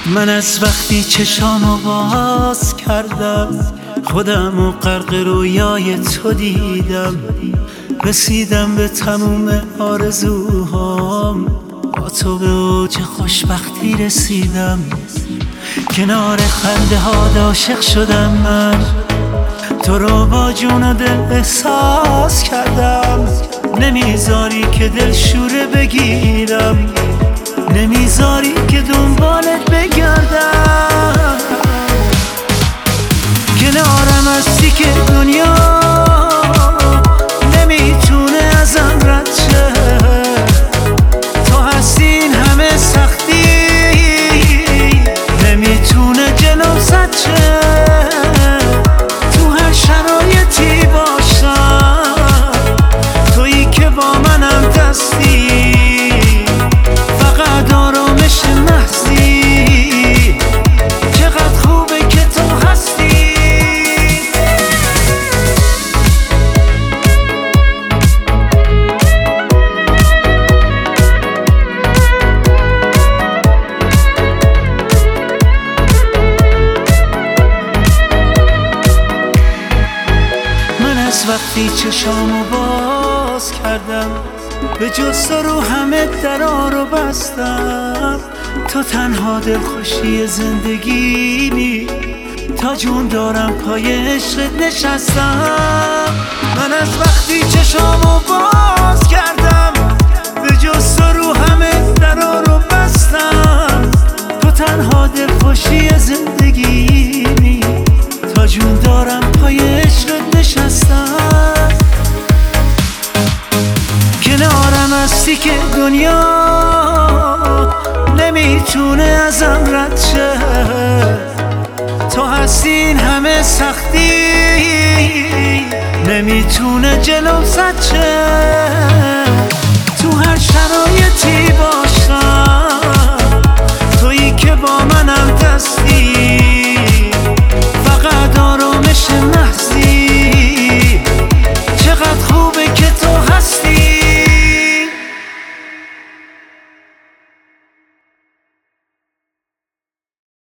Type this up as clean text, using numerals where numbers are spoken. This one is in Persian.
من از وقتی چشامو باز کردم خودمو غرق رویای تو دیدم، رسیدم به تموم آرزوهام، با تو به اوج خوشبختی رسیدم. کنار خنده ها عاشق شدم من، تو رو با جون و دل احساس کردم. نمیذاری که دل شوره بگیرم، نمیذاری که دنبالت بگردم. کنارم هستی که دنیا نمیتونه ازم رد شه، تو هستی این همه سختی نمیتونه جلوم زد شه. تو هر شرایطی باشم تویی که با منم دستی، فقط آرامش محضی. چقدر خوبه که تو هستی. من از وقتی چشامو باز کردم به جز تو رو همه درا رو بستم. تو تنها دلخوشی زندگیمی، تا جون دارم پای عشقت نشستم. من از وقتی چشامو باز کردم به جز تو رو همه درا رو بستم. تو تنها دلخوشی زندگیمی، تا جون دارم پای عشقت نشستم. کنارم هستی که دنیا نمیتونه ازم رد شه، تو هستی این همه سختی نمیتونه جلوم زد شه. تو هر شرایطی باشم تویی که با منم دستی، فقط آرامش محضی.